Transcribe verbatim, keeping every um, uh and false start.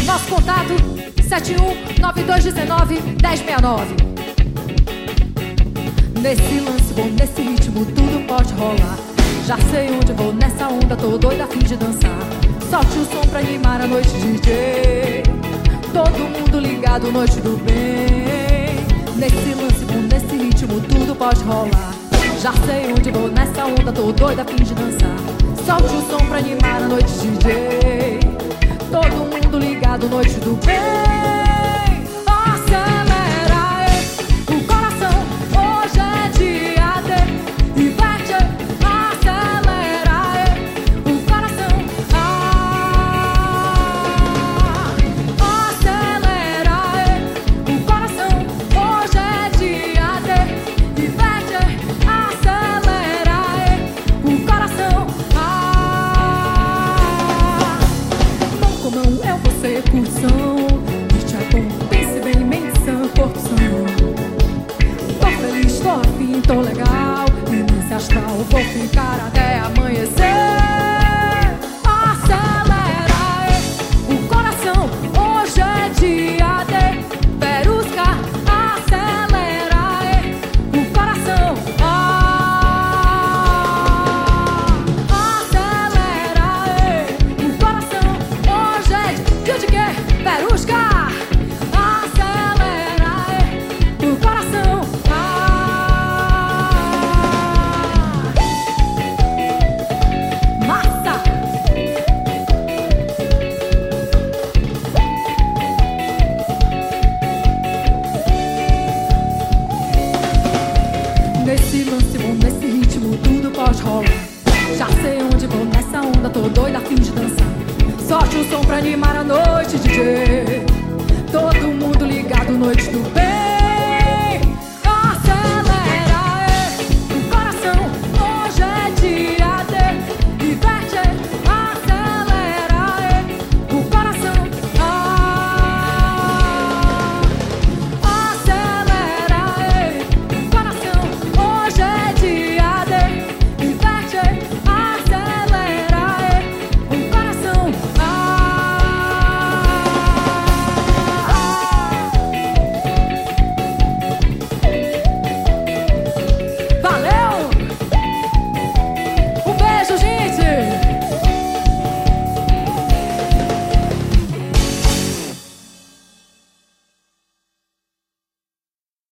Nosso contato sete um nove dois um nove um zero seis nove. Nesse lance bom, nesse ritmo, tudo pode rolar. Já sei onde vou, nessa onda, tô doida a fim de dançar. Solte o som pra animar a noite, D J. Todo mundo ligado, noite do bem. Nesse lance bom, nesse ritmo, tudo pode rolar. Já sei onde vou, nessa onda, tô doida a fim de dançar. Solte o som pra animar a noite, D J. Todo mundo ligado, noite do bem. Acelera, é, o coração, hoje é dia de inverte, acelera, é, o coração, ah, acelera, é, o coração, hoje é dia de inverte, acelera, é, o coração, ah, mão com mão é você, curtição. Tô legal, e nesse astral vou ficar até amanhecer. Acelera, é, o coração, hoje é dia de Perusca. Acelera, é, o coração, ah, acelera, é, o coração, hoje é dia de quê? Perusca. Nesse lance bom, nesse ritmo, tudo pode rolar. Já sei onde vou, nessa onda, tô doida a fim de dançar. Solte o som pra animar a noite, D J. Todo mundo ligado, noite do bem.